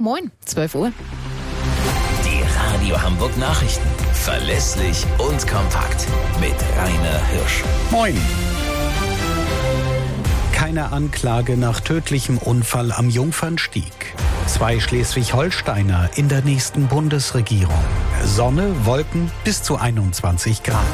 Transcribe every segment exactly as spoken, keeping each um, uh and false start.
Moin, zwölf Uhr. Die Radio Hamburg Nachrichten. Verlässlich und kompakt. Mit Rainer Hirsch. Moin. Keine Anklage nach tödlichem Unfall am Jungfernstieg. Zwei Schleswig-Holsteiner in der nächsten Bundesregierung. Sonne, Wolken bis zu einundzwanzig Grad.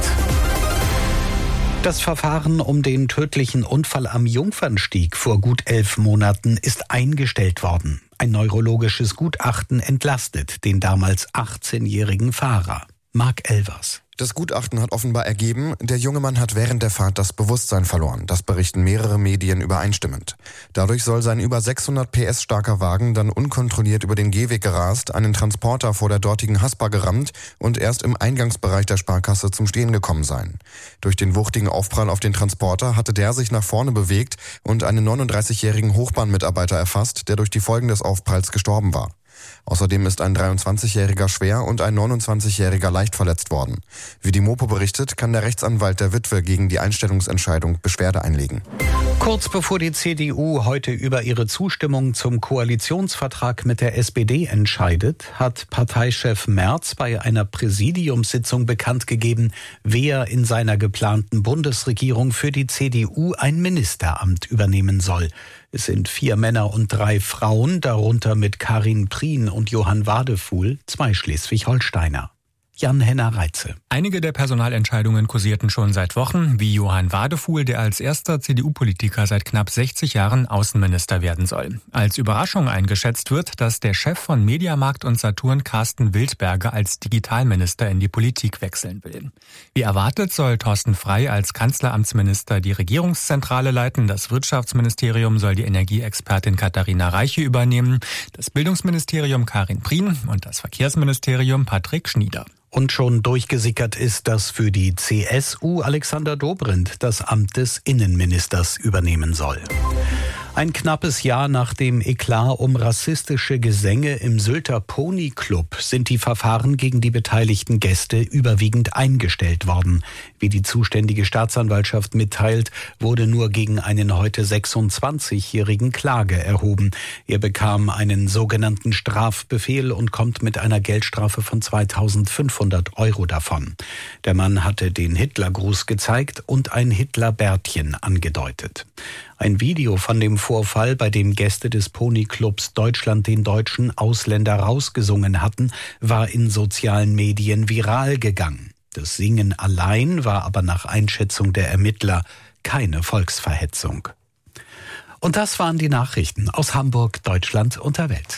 Das Verfahren um den tödlichen Unfall am Jungfernstieg vor gut elf Monaten ist eingestellt worden. Ein neurologisches Gutachten entlastet den damals achtzehnjährigen Fahrer. Marc Elvers. Das Gutachten hat offenbar ergeben, der junge Mann hat während der Fahrt das Bewusstsein verloren. Das berichten mehrere Medien übereinstimmend. Dadurch soll sein über sechshundert P S starker Wagen dann unkontrolliert über den Gehweg gerast, einen Transporter vor der dortigen Haspa gerammt und erst im Eingangsbereich der Sparkasse zum Stehen gekommen sein. Durch den wuchtigen Aufprall auf den Transporter hatte der sich nach vorne bewegt und einen neununddreißigjährigen Hochbahnmitarbeiter erfasst, der durch die Folgen des Aufpralls gestorben war. Außerdem ist ein dreiundzwanzigjähriger schwer und ein neunundzwanzigjähriger leicht verletzt worden. Wie die Mopo berichtet, kann der Rechtsanwalt der Witwe gegen die Einstellungsentscheidung Beschwerde einlegen. Kurz bevor die C D U heute über ihre Zustimmung zum Koalitionsvertrag mit der S P D entscheidet, hat Parteichef Merz bei einer Präsidiumssitzung bekannt gegeben, wer in seiner geplanten Bundesregierung für die C D U ein Ministeramt übernehmen soll. Es sind vier Männer und drei Frauen, darunter mit Karin Prien und Johann Wadefuhl, zwei Schleswig-Holsteiner. Jan-Henner Reitze. Einige der Personalentscheidungen kursierten schon seit Wochen, wie Johann Wadefuhl, der als erster C D U-Politiker seit knapp sechzig Jahren Außenminister werden soll. Als Überraschung eingeschätzt wird, dass der Chef von Mediamarkt und Saturn, Carsten Wildberger, als Digitalminister in die Politik wechseln will. Wie erwartet soll Thorsten Frey als Kanzleramtsminister die Regierungszentrale leiten. Das Wirtschaftsministerium soll die Energieexpertin Katharina Reiche übernehmen, das Bildungsministerium Karin Prien und das Verkehrsministerium Patrick Schnieder. Und schon durchgesickert ist, dass für die C S U Alexander Dobrindt das Amt des Innenministers übernehmen soll. Ein knappes Jahr nach dem Eklat um rassistische Gesänge im Sylter Pony Club sind die Verfahren gegen die beteiligten Gäste überwiegend eingestellt worden. Wie die zuständige Staatsanwaltschaft mitteilt, wurde nur gegen einen heute sechsundzwanzigjährigen Klage erhoben. Er bekam einen sogenannten Strafbefehl und kommt mit einer Geldstrafe von zweitausendfünfhundert Euro davon. Der Mann hatte den Hitlergruß gezeigt und ein Hitlerbärtchen angedeutet. Ein Video von dem Vorfall, bei dem Gäste des Ponyclubs Deutschland den Deutschen Ausländer rausgesungen hatten, war in sozialen Medien viral gegangen. Das Singen allein war aber nach Einschätzung der Ermittler keine Volksverhetzung. Und das waren die Nachrichten aus Hamburg, Deutschland und der Welt.